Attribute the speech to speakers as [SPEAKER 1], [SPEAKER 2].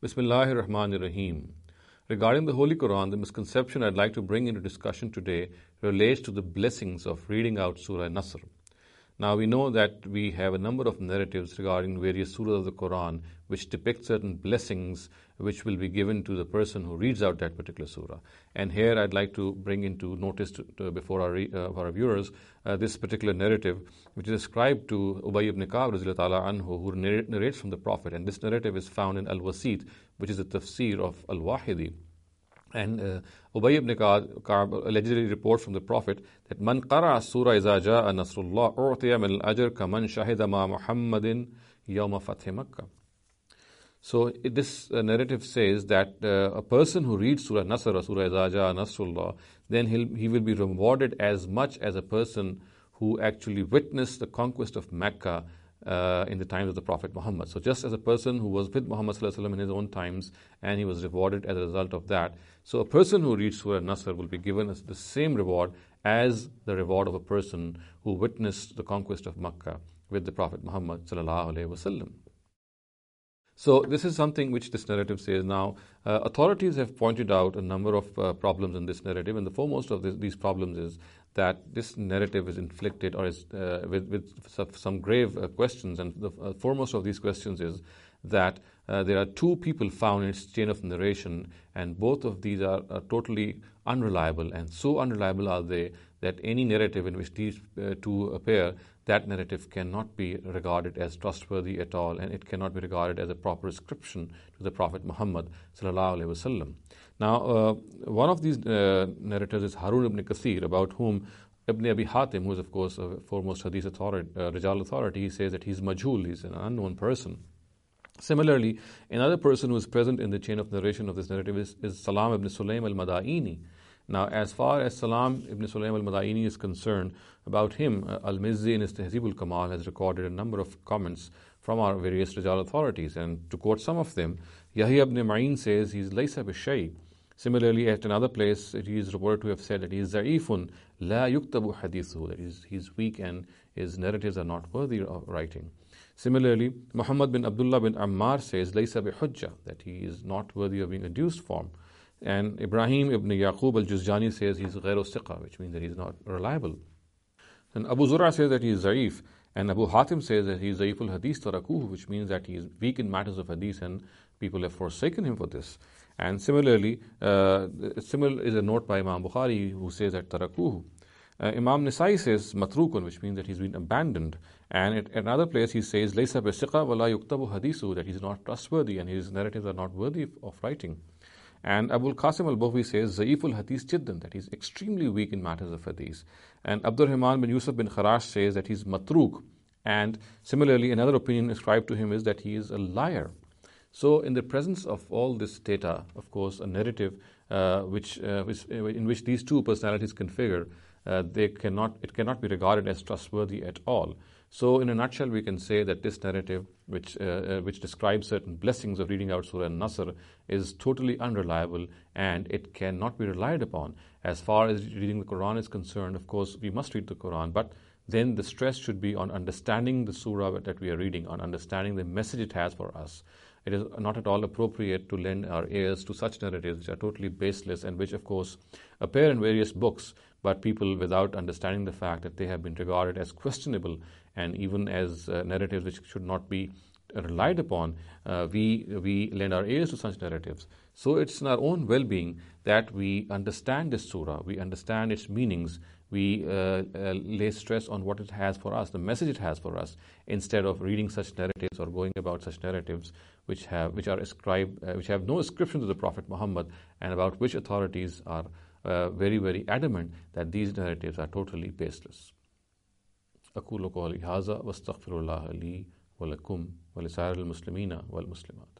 [SPEAKER 1] Bismillahir Rahmanir Rahim. Regarding the Holy Quran, the misconception I'd like to bring into discussion today relates to the blessings of reading out Surah Nasr. Now we know that we have a number of narratives regarding various surahs of the Quran which depict certain blessings which will be given to the person who reads out that particular surah. And here I'd like to bring into notice before our viewers this particular narrative which is ascribed to Ubay ibn Ka'b anhu, who narrates from the Prophet. And this narrative is found in Al-Wasit, which is the tafsir of Al-Wahidi. And Ubay ibn Ka'b allegedly reports from the Prophet that Man qara'a surah iza ja'a nasrullah u'tiya min al-ajr kaman shahida ma Muhammadin yawma fath Makkah. So this narrative says that a person who reads Surah Nasr or Surah iza ja'a nasrullah, then he will be rewarded as much as a person who actually witnessed the conquest of Mecca in the times of the Prophet Muhammad. So just as a person who was with Muhammad in his own times and he was rewarded as a result of that, so a person who reads Surah Nasr will be given the same reward as the reward of a person who witnessed the conquest of Mecca with the Prophet Muhammad sallallahu alaihi wasallam. So this is something which this narrative says. Now, authorities have pointed out a number of problems in this narrative, and the foremost of these problems is that this narrative is inflicted or is with some grave questions. And the foremost of these questions is that there are two people found in its chain of narration, and both of these are totally unreliable, and so unreliable are they that any narrative in which these two appear, that narrative cannot be regarded as trustworthy at all, and it cannot be regarded as a proper ascription to the Prophet Muhammad sallallahu alaihi wasallam. Now, one of these narrators is Harun ibn Kathir, about whom Ibn Abi Hatim, who is of course a foremost hadith authority, Rijal authority, he says that he's majhul, he's an unknown person. Similarly, another person who is present in the chain of narration of this narrative is Salam ibn Sulaym al-Madaini. Now, as far as Salam ibn Sulaym al-Madaini is concerned, about him, Al-Mizzi in his Tahzib al-Kamal has recorded a number of comments from our various Rijal authorities. And to quote some of them, Yahya ibn Ma'in says he's laysa bi-shay. Similarly, at another place, he is reported to have said that he is za'ifun la yuktabu hadithu, that he's weak and his narratives are not worthy of writing. Similarly, Muhammad bin Abdullah bin Ammar says laysa bi hujja, that he is not worthy of being adduced from. And Ibrahim ibn Yaqub al-Juzjani says he's ghayru siqa, which means that he's not reliable. And Abu Zur'a says that he is za'if, and Abu Hatim says that he is za'iful hadith tarakuhu, which means that he is weak in matters of hadith and people have forsaken him for this. And similarly, similar is a note by Imam Bukhari who says that tarakuhu. Imam Nisai says matrukun, which means that he's been abandoned. And at another place he says laysa bi siqa wa la yuktabu hadithu, that he's not trustworthy and his narratives are not worthy of writing. And Abul Qasim al-Bukhari says Za'iful Hadith Jiddan, that he's extremely weak in matters of hadith. And Abdur Rahman bin Yusuf bin Kharash says that he's matruk. And similarly, another opinion ascribed to him is that he is a liar. So in the presence of all this data, of course, a narrative in which these two personalities configure, it cannot be regarded as trustworthy at all. So in a nutshell, we can say that this narrative, which describes certain blessings of reading out Surah Nasr, is totally unreliable and it cannot be relied upon. As far as reading the Quran is concerned, of course, we must read the Quran, but then the stress should be on understanding the surah that we are reading, on understanding the message it has for us. It is not at all appropriate to lend our ears to such narratives which are totally baseless and which, of course, appear in various books, but people, without understanding the fact that they have been regarded as questionable and even as narratives which should not be relied upon, we lend our ears to such narratives. So it's in our own well-being that we understand this surah, we understand its meanings, we lay stress on what it has for us, the message it has for us, instead of reading such narratives or going about such narratives which have no ascription to the Prophet Muhammad, and about which authorities are very, very adamant that these narratives are totally baseless. أقول قولي هذا واستغفر الله لي ولكم ولسائر المسلمين والمسلمات.